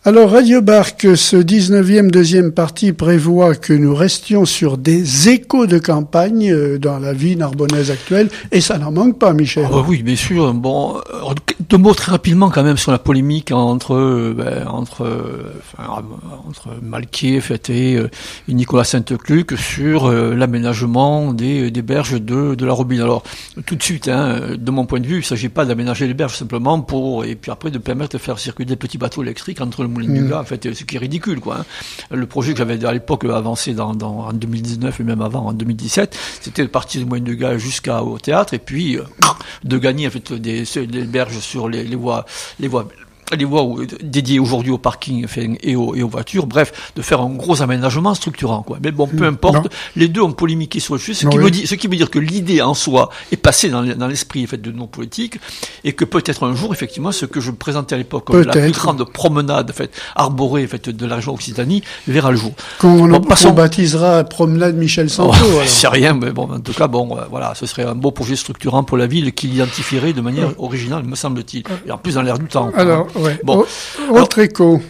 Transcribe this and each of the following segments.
Alors, Radio Barque, ce 19e deuxième partie prévoit que nous restions sur des échos de campagne dans la vie narbonnaise actuelle, et ça n'en manque pas, Michel. Oui, bien sûr. Bon, deux mots très rapidement quand même sur la polémique entre Malquier et Nicolas Sainte-Cluc sur l'aménagement des berges de la Robine. Alors, tout de suite, de mon point de vue, il ne s'agit pas d'aménager les berges simplement et puis après de permettre de faire circuler des petits bateaux électriques entre le Moulin du Gars, en fait, ce qui est ridicule, quoi. Le projet que j'avais à l'époque avancé en 2019 et même avant, en 2017, c'était de partir du Moulin du Gars jusqu'au théâtre et puis de gagner, en fait, des berges sur les voies dédiées aujourd'hui au parking et aux voitures, bref, de faire un gros aménagement structurant, quoi. Mais bon, peu importe, les deux ont polémiqué sur le sujet, ce qui veut dire que l'idée en soi est passée dans l'esprit, en fait, de nos politiques, et que peut-être un jour, effectivement, ce que je présentais à l'époque comme la plus grande promenade, en fait, arborée, en fait, de la région Occitanie, verra le jour. Qu'on baptisera promenade Michel Santo. C'est rien, mais bon, en tout cas, voilà, ce serait un beau projet structurant pour la ville qui l'identifierait de manière originale, me semble-t-il. Et en plus, dans l'air du temps. Alors, bon. Autre écho.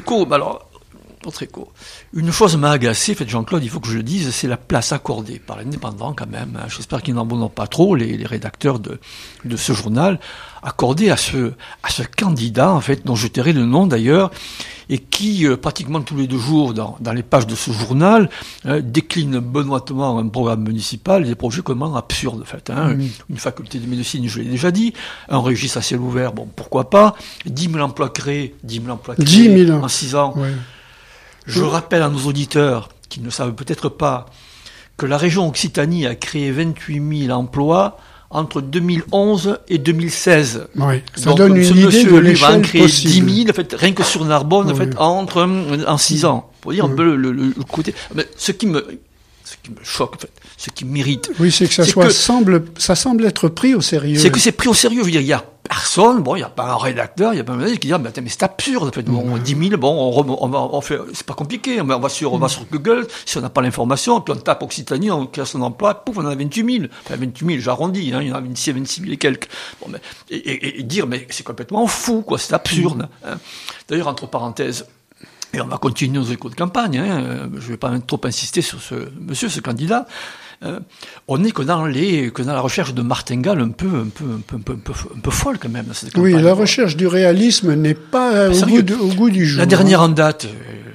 Une chose m'a agacé, fait Jean-Claude, il faut que je le dise, c'est la place accordée par l'Indépendant quand même. J'espère qu'ils n'en abandonnent pas trop, les rédacteurs de ce journal, accordée à ce candidat, en fait, dont je tairai le nom d'ailleurs, et qui, pratiquement tous les 2 jours, dans les pages de ce journal, décline benoîtement un programme municipal, des projets complètement absurdes, en fait. Une faculté de médecine, je l'ai déjà dit, un registre à ciel ouvert, bon, pourquoi pas, 10 000 emplois créés en 6 ans. Ouais. Je rappelle à nos auditeurs, qui ne savent peut-être pas, que la région Occitanie a créé 28 000 emplois entre 2011 et 2016. Oui, ça donc, donne une idée de l'échelle va créer possible. 10 000, en fait, rien que sur Narbonne, en fait, en 6 ans. Pour dire un peu le côté. Mais ce qui me choque, en fait, ce qui m'irrite. Oui, c'est que ça semble être pris au sérieux. C'est que c'est pris au sérieux. Je veux dire, il y a personne, il y a pas un rédacteur, il y a pas un journaliste qui dit, mais c'est absurde, en fait. 10 000, on fait, c'est pas compliqué. On va sur Google, si on n'a pas l'information, puis on tape Occitanie, on crée son emploi, pouf, on en a 28 000. Enfin, 28 000, j'arrondis, il y en a 26 000 et quelques. Bon, mais, et dire, mais c'est complètement fou, quoi, c'est absurde. D'ailleurs, entre parenthèses, et on va continuer nos échos de campagne, je ne vais pas trop insister sur ce candidat. On n'est que dans la recherche de martingale un peu folle quand même. Cette campagne. Oui, la recherche du réalisme n'est pas au goût du jour. La dernière en date,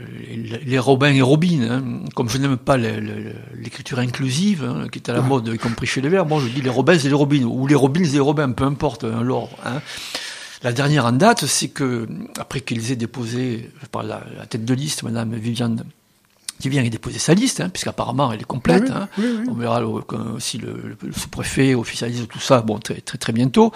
les Robins et Robines, comme je n'aime pas l'écriture inclusive, qui est à la mode, y compris chez les Verts, je dis les Robins et les Robines, ou les Robines et les Robins, peu importe l'ordre. La dernière en date, c'est que, après qu'ils aient déposé, par la tête de liste, Madame Viviane, qui vient y déposer sa liste, puisqu'apparemment elle est complète. Oui. On verra si le sous-préfet officialise tout ça, très, très, très bientôt.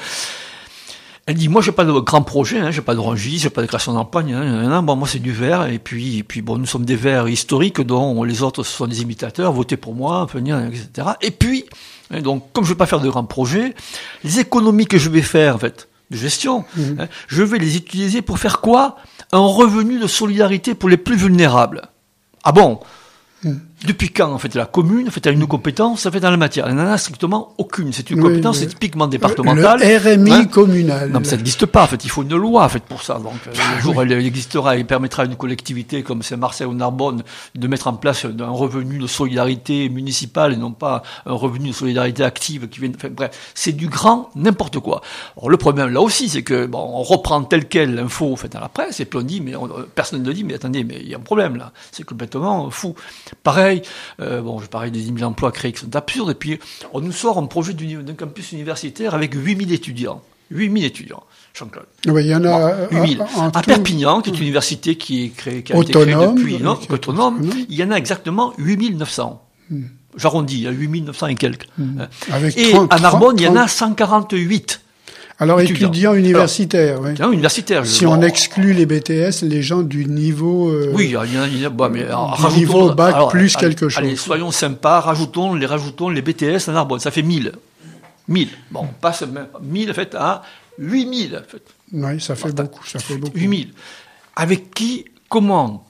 Elle dit, moi j'ai pas de grand projet, j'ai pas d'orangisme, j'ai pas de création d'emploi, moi c'est du vert, et puis nous sommes des verts historiques dont les autres sont des imitateurs, votez pour moi, etc. Et puis, donc comme je vais pas faire de grands projets, les économies que je vais faire, en fait, de gestion, je vais les utiliser pour faire quoi? Un revenu de solidarité pour les plus vulnérables. Ah bon? Depuis quand, en fait, la commune, en fait, a une compétence, en fait, dans la matière? Elle n'en a strictement aucune. C'est une compétence typiquement départementale. Le RMI communal. Non, mais ça n'existe pas, en fait. Il faut une loi, en fait, pour ça. Donc, le jour où elle existera, elle permettra à une collectivité comme Saint-Marcel ou Narbonne de mettre en place un revenu de solidarité municipale et non pas un revenu de solidarité active qui vient, bref. C'est du grand n'importe quoi. Alors, le problème, là aussi, c'est que, on reprend tel quel l'info, en fait, dans la presse, et puis on dit, mais personne ne dit, mais attendez, mais il y a un problème, là. C'est complètement fou. Pareil, je parlais des 10 000 emplois créés qui sont absurdes, et puis on nous sort un projet d'un campus universitaire avec 8 000 étudiants. 8 000 étudiants, Jean-Claude. Oui, il y en a 8 000. À Perpignan, qui est une université qui a été créée depuis, autonome, il y en a exactement 8 900. J'arrondis, 8 900 et quelques. Et à Narbonne, il y en a 148. Alors, étudiants universitaires, oui. Universitaires. Si on exclut les BTS, les gens du niveau... oui, il y a mais du niveau bac plus quelque chose. Allez, soyons sympas, rajoutons les BTS à Narbonne, ça fait 1000. 1000. Bon, on passe 1000, en fait, à 8000, en fait. Oui, ça fait beaucoup. 8000. Avec qui, comment?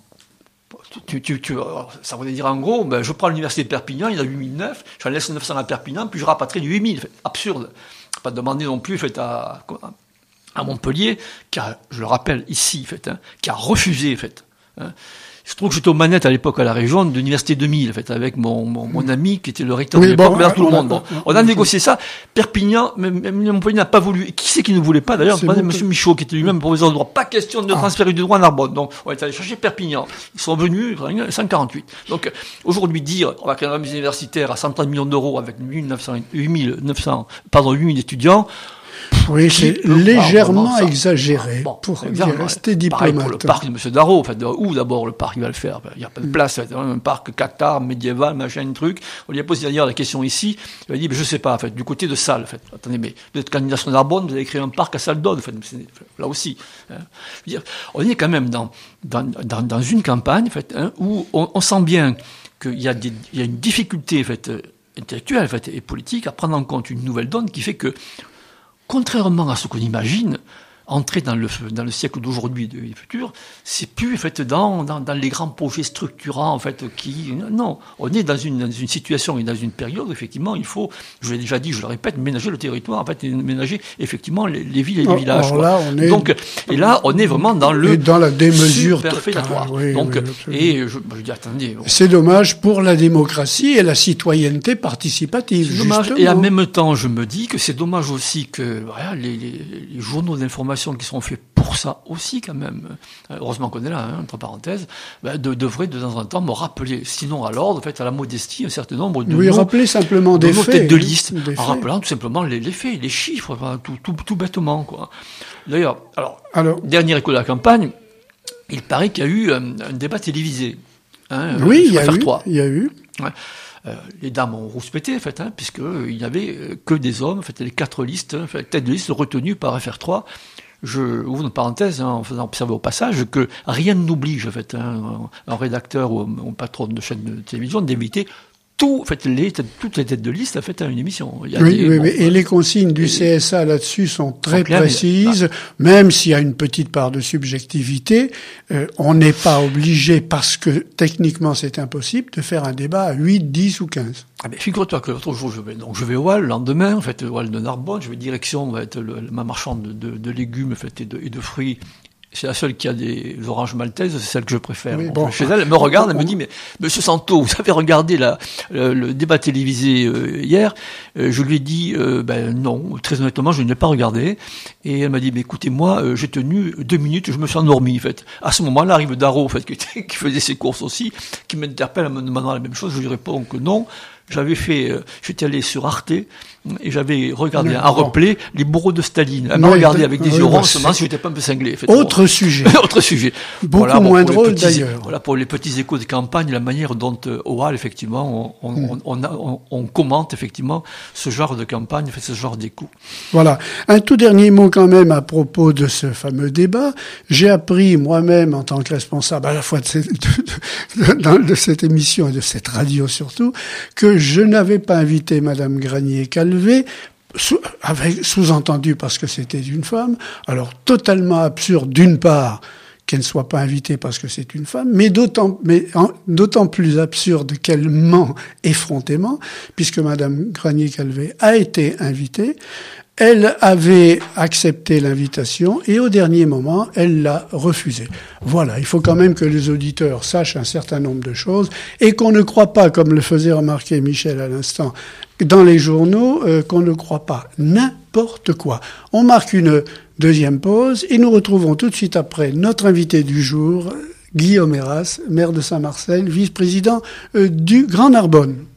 Ça voudrait dire en gros, je prends l'université de Perpignan, il y en a 8009, j'en laisse 900 à Perpignan, puis je rapatrie du 8000. Absurde. Pas demander non plus à à Montpellier, qui a, je le rappelle ici, qui a refusé, Je trouve que j'étais aux manettes à l'époque à la région de l'Université 2000, avec mon ami qui était le recteur de l'époque, tout le monde. On a négocié ça. Perpignan, Montpellier n'a pas voulu. Et qui c'est qui ne voulait pas, d'ailleurs? Monsieur Michaud, qui était lui-même professeur de droit. Pas question de transférer du droit à Narbonne. Donc, on est allé chercher Perpignan. Ils sont venus, 148. Donc, aujourd'hui, dire, on va créer un campus universitaire à 130 millions d'euros avec 8 000 étudiants, oui, c'est légèrement exagéré pour rester diplomate. Pareil pour le parc de M. Darro. Où d'abord le parc il va le faire? Il n'y a pas de place. Un parc cathare, médiéval, machin, truc. On lui a posé d'ailleurs la question ici. Il a dit, je sais pas, du côté de Salles. Attendez, mais vous êtes candidat sur Narbonne, vous avez créé un parc à Salles d'Aude. Là aussi. Je veux dire, on est quand même dans une campagne, où on sent bien qu'il y a une difficulté, intellectuelle, et politique à prendre en compte une nouvelle donne qui fait que, contrairement à ce qu'on imagine, entrer dans le siècle d'aujourd'hui et du futur, c'est plus dans les grands projets structurants non, on est dans une situation et dans une période où effectivement il faut, je l'ai déjà dit, je le répète, ménager le territoire, et ménager effectivement les villes et les villages. Là, on est vraiment dans la démesure superfétatoire. Je dis attendez. C'est dommage pour la démocratie et la citoyenneté participative. C'est dommage. Et en même temps, je me dis que c'est dommage aussi que les journaux d'information qui sont faits pour ça aussi quand même, heureusement qu'on est là, entre parenthèses, devraient de temps en temps me rappeler, sinon à l'ordre, à la modestie, un certain nombre de noms, rappeler simplement des faits, têtes de liste, en rappelant tout simplement les faits, les chiffres, tout bêtement, quoi. D'ailleurs, dernier écho de la campagne, il paraît qu'il y a eu un débat télévisé. Oui, il y a eu. Ouais. Les dames ont rouspété, puisqu'il n'y avait que des hommes, les 4 listes, têtes de liste retenues par FR3. Je ouvre une parenthèse, en faisant observer au passage que rien n'oblige, un rédacteur ou un patron de chaîne de télévision d'éviter toutes les têtes de liste à une émission. Et les consignes du CSA là-dessus sont très précises, même s'il y a une petite part de subjectivité, on n'est pas obligé, parce que techniquement c'est impossible, de faire un débat à 8, 10 ou 15. Figure-toi que l'autre jour, je vais au Hall, le lendemain, au Hall de Narbonne, je vais direction ma marchande de légumes et de fruits. C'est la seule qui a des oranges maltaises, c'est celle que je préfère. Chez elle me regarde, elle me dit, mais Monsieur Santo, vous avez regardé le débat télévisé hier? Je lui ai dit, non, très honnêtement, je ne l'ai pas regardé. Et elle m'a dit, mais écoutez, moi, j'ai tenu 2 minutes, je me suis endormi, À ce moment-là, arrive Darro, qui faisait ses courses aussi, qui m'interpelle en me demandant la même chose. Je lui réponds que non. J'étais allé sur Arte et j'avais regardé un replay, les bourreaux de Staline. Elle m'a regardé avec des yeux ronds, seulement si j'étais pas un peu cinglé. Autre sujet. Autre sujet. Beaucoup moins drôle d'ailleurs. Voilà pour les petits échos de campagne, la manière dont au Hall, effectivement, on commente effectivement ce genre de campagne, ce genre d'échos. Voilà. Un tout dernier mot quand même à propos de ce fameux débat. J'ai appris moi-même en tant que responsable à la fois de cette émission et de cette radio surtout, que je n'avais pas invité Madame Granier-Calvé, sous-entendu parce que c'était une femme, alors totalement absurde d'une part qu'elle ne soit pas invitée parce que c'est une femme, mais d'autant plus absurde qu'elle ment effrontément, puisque Madame Granier-Calvé a été invitée. Elle avait accepté l'invitation et au dernier moment, elle l'a refusée. Voilà, il faut quand même que les auditeurs sachent un certain nombre de choses et qu'on ne croit pas, comme le faisait remarquer Michel à l'instant, dans les journaux, qu'on ne croit pas n'importe quoi. On marque une deuxième pause et nous retrouvons tout de suite après notre invité du jour, Guillaume Héras, maire de Saint-Marcel, vice-président du Grand Narbonne.